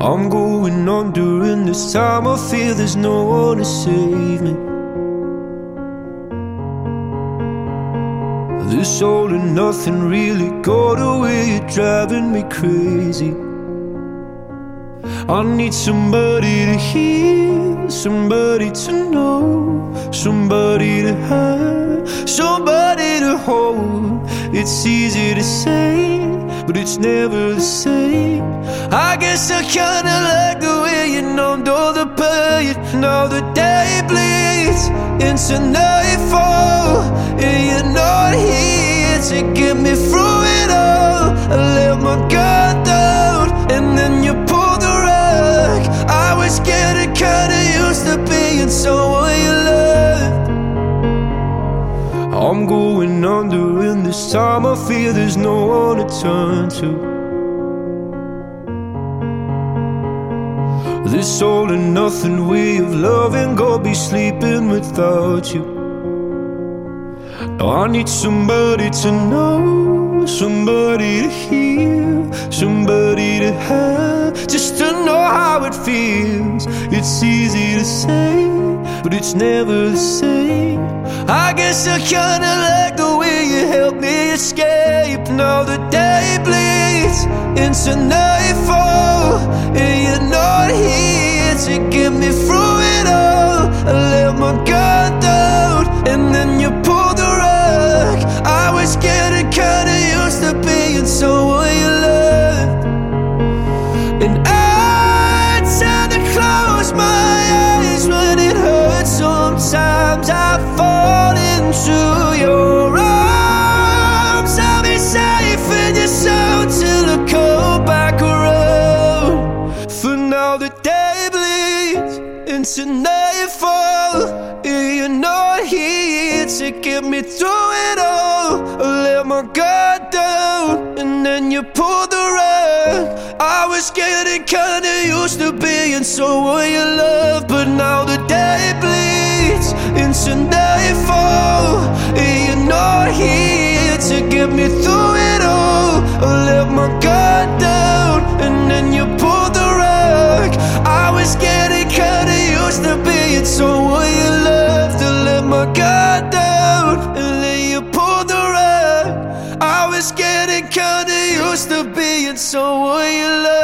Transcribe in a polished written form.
I'm going on during this time. I feel there's no one to save me. This all and nothing really got away, you're driving me crazy. I need somebody to hear, somebody to know, somebody to have, somebody to hold. It's easy to say, but it's never the same. I guess I kinda like the way you numbed all the pain. Now the day bleeds into nightfall, and you're not here to get me through it all. I let my guard down, and then you pulled the rug. I was getting kinda used to being someone you loved. I'm going under, and this time I feel there's no one to turn to. This all and nothing way of loving, gonna be sleeping without you. Now I need somebody to know, somebody to hear, somebody to have, just to know how it feels. It's easy to say, but it's never the same. I guess I kinda like the way you help me escape. Now the day bleeds into nightfall, and you're not here to get me through it all. I let my guard down, and then you pulled the rug. I was getting kinda used to being someone you loved, and I tend to close my eyes when it hurts. Sometimes I fall into your arms. I'll be safe in your soul till I come back around. For now the day bleeds into nightfall, and you're not here to get me through it all. I let my guard down, and then you pulled the rug. I was getting kinda used to being someone you love, but now the day bleeds into nightfall, and you're not here to get me through it all. I let my guard down, and then you pulled the rug. I was getting kinda used to being someone you loved. I let my guard down, and then you pulled the rug. I was getting kinda used to being someone you loved.